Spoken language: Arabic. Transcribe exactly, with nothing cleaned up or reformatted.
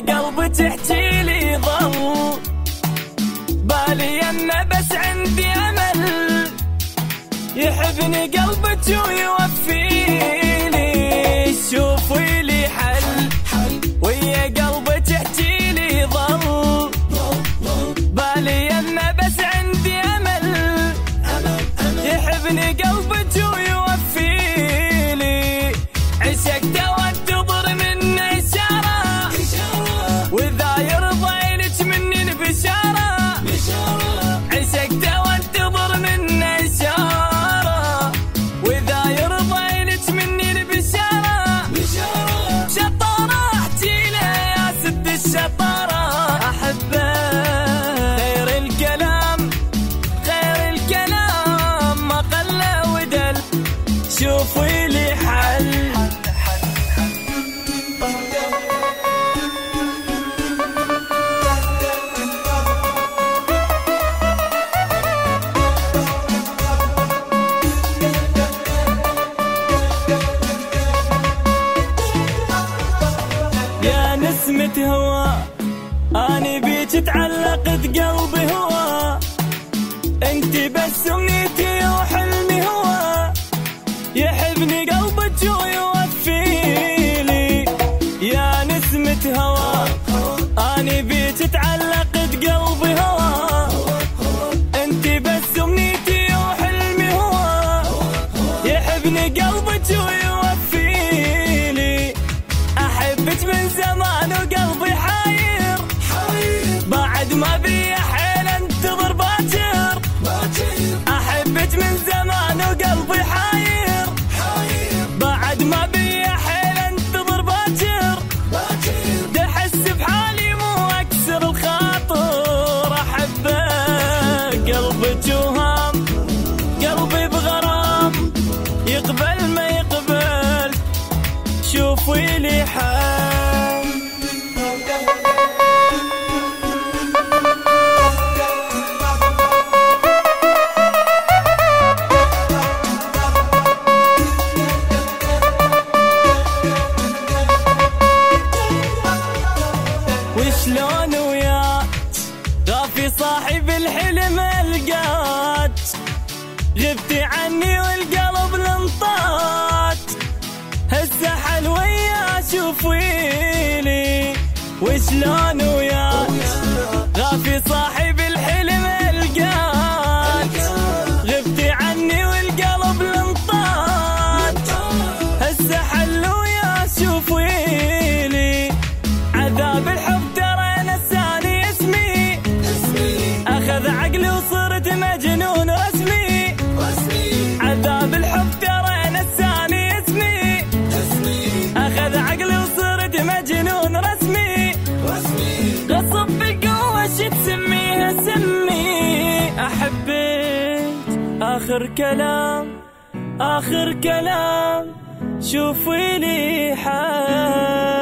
قلب تحكي لي ظل بالي أنا بس عندي أمل يحبني قلبك ويوفيني شوفي لي حل ويا قلبك تحكي لي ظل بالي أنا بس عندي أمل يحبني قلبك ويوفيني عشقت وانتظر منه إشارة وإذا يرضى لك مني البشارة عشقت وانتظر منه إشارة وإذا يرضى لك مني البشارة شطارة احكي له يا سد الشطارة أحبه خير الكلام خير الكلام ما قل ودل شوفي لي حل يا نسمة هوا أنا بيك تعلقت قلبي هوا انت بس أمنيتي وحلمي هوا يحبني قلبك ويوفيني يا نسمة هوا أنا بيك تعلقت قلبي هوا انت بس أمنيتي وحلمي هوا يحبني قلبك ويوفيني أحبك من زمان وقلبي حاير بعد ما بي حيل انتظر باكر أحبك من زمان وقلبي حاير بعد ما بي حيل انتظر باكر دحس بحالي مو أكسر الخاطر أحبه قلبك وهام قلبي بغرام يقبل ما يقبل شوفي لي حال وشلون وياك غافي صاحب الحلم القاك غبتي عني والقلب لنطاك هسه حلوية شوفيلي وشلون وياك غافي صاحب الحلم القاك غبتي عني والقلب لنطاك هسه حلوية شوفيلي عذاب الحب ترى نساني اسمي أخذ عقلي وصرت مجنون رسمي عذاب الحب ترى نساني اسمي أخذ عقلي وصرت مجنون رسمي غصب بقوة شي تسميها سمي أحبك آخر كلام آخر كلام شوفي لي حال